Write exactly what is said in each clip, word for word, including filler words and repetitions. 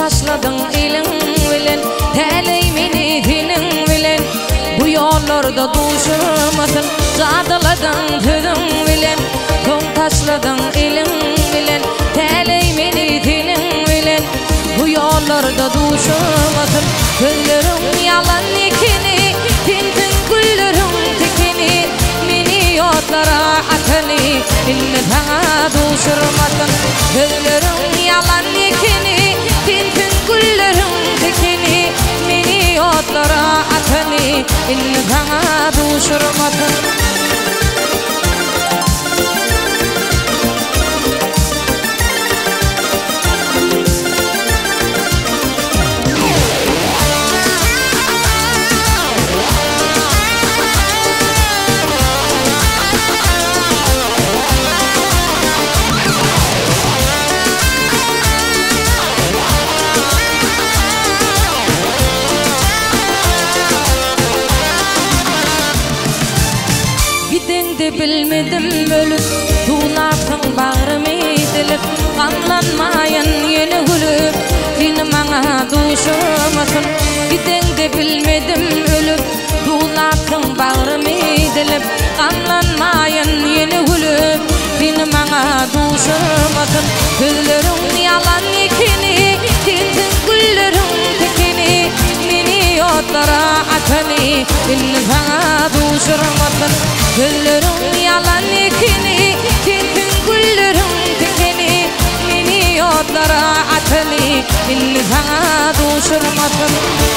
taşladın elin bilen, teley meni dilin bilen. Bu yollarda duşurmasın, cadıladın tüdün bilen. Ton taşladın elin bilen, teley meni dilin bilen. Bu yollarda duşurmasın, güllerim yalan ikini, tintin güllerim tekini. Meni yollara atani, inni sana duşurmasın, güllerim yalan ikini, tintin güllerim tekini. Meni yollara atani, inni sana duşurmasın. Bilmedim ölüp, tuğlarsın bağrımı dilip. Kanlanmayan yeni gülüp, yine bana duşurmasın. Giden de bilmedim ölüp, tuğlarsın bağrımı dilip. Kanlanmayan yeni gülüp, yine bana duşurmasın. Güllerin yalan ikini, tintin güllerin tekini. Meni yollara atani, yine bana duşurmasın. Güllerin yalan ikini, tintin güllerin tekini. Meni yollara atani, inni sana duşurmasın.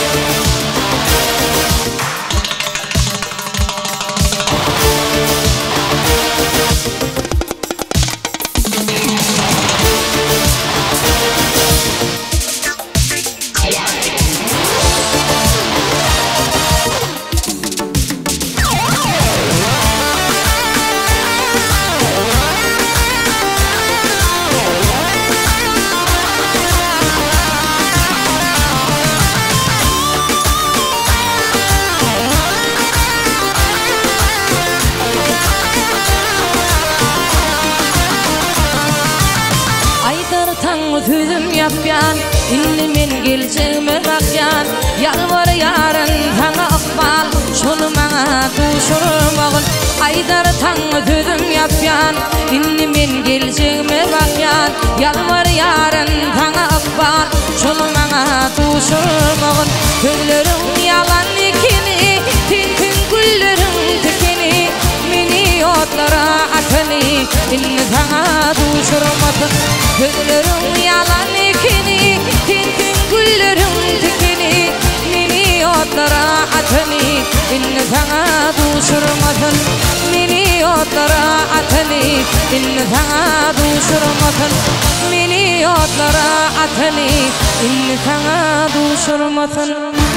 Tüzüm yapyan, inni men geleceğime bakyan. Yalvar yarın sana akbal, şunu bana duşurmağın. Aydar tan tüzüm yapyan, inni men geleceğime bakyan. Yalvar yarın sana akbal, şunu bana duşurmağın. Güllerin yalan ikini, tintin güllerin tekini. Meni yollara atani, inni sana duşurmasın. Güllerin yalan ikini, tintin güllerin tekini. Meni yollara atani, inni sana duşurmasın. Meni yollara atani, inni sana duşurmasın. Meni yollara atani, inni sana duşurmasın.